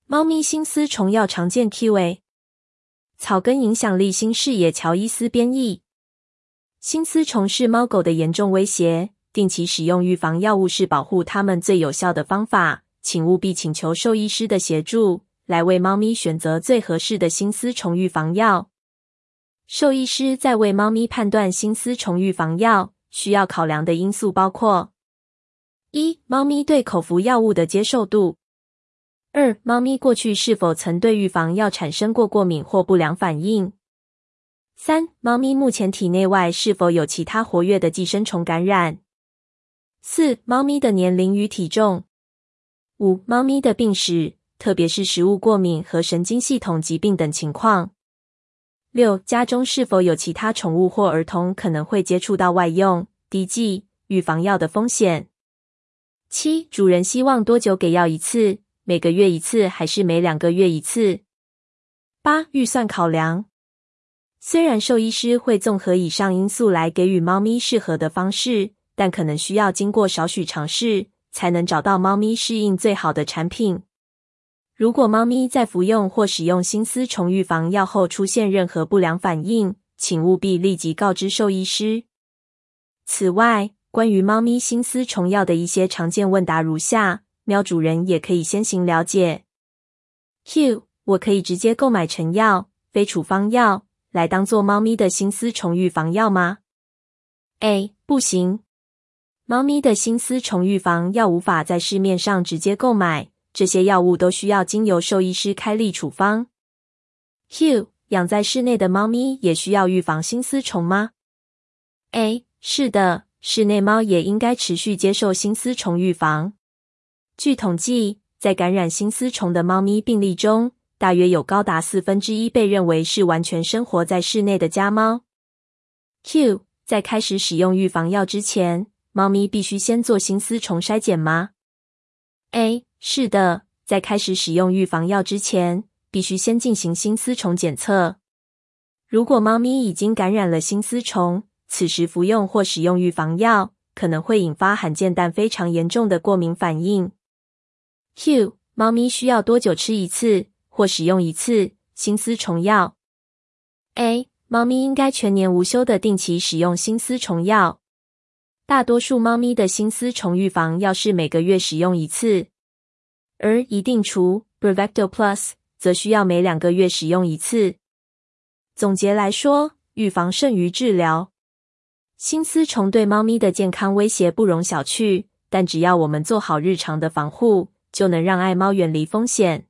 猫咪心丝虫药常见 Q&A。 草根影响力新视野乔伊斯编译。心丝虫是猫狗的严重威胁，定期使用预防药物是保护它们最有效的方法，请务必请求兽医师的协助，来为猫咪选择最合适的心丝虫预防药。兽医师在为猫咪判断心丝虫预防药，需要考量的因素包括： 1. 猫咪对口服药物的接受度。 2. 猫咪过去是否曾对预防药产生过过敏或不良反应。 3. 猫咪目前体内外是否有其他活跃的寄生虫感染。 4. 猫咪的年龄与体重。 5. 猫咪的病史，特别是食物过敏和神经系统疾病等情况。 6. 家中是否有其他宠物或儿童可能会接触到外用、滴剂、预防药的风险。 7. 主人希望多久给药一次，每个月一次还是每2个月一次。 8. 预算考量。虽然兽医师会综合以上因素来给予猫咪适合的方式，但可能需要经过少许尝试，才能找到猫咪适应最好的产品。如果猫咪在服用或使用心丝虫预防药后出现任何不良反应，请务必立即告知兽医师。此外，关于猫咪心丝虫药的一些常见问答如下，喵主人也可以先行了解。 Q. 我可以直接购买成药、非处方药来当做猫咪的心丝虫预防药吗？ A. 不行。猫咪的心丝虫预防药无法在市面上直接购买，这些药物都需要经由兽医师开立处方。 Q. 养在室内的猫咪也需要预防心丝虫吗？ A. 是的，室内猫也应该持续接受心丝虫预防。据统计，在感染心丝虫的猫咪病例中，大约有高达1/4被认为是完全生活在室内的家猫。 Q. 在开始使用预防药之前，猫咪必须先做心丝虫筛检吗？ A. 是的，在开始使用预防药之前，必须先进行心丝虫检测。如果猫咪已经感染了心丝虫，此时服用或使用预防药，可能会引发罕见但非常严重的过敏反应。Q. 猫咪需要多久吃一次或使用一次心丝虫药？ A. 猫咪应该全年无休的定期使用心丝虫药。大多数猫咪的心丝虫预防药是每个月使用一次，而一定除 Bravecto Plus 则需要每2个月使用一次。总结来说，预防胜于治疗。心丝虫对猫咪的健康威胁不容小觑，但只要我们做好日常的防护，就能让爱猫远离风险。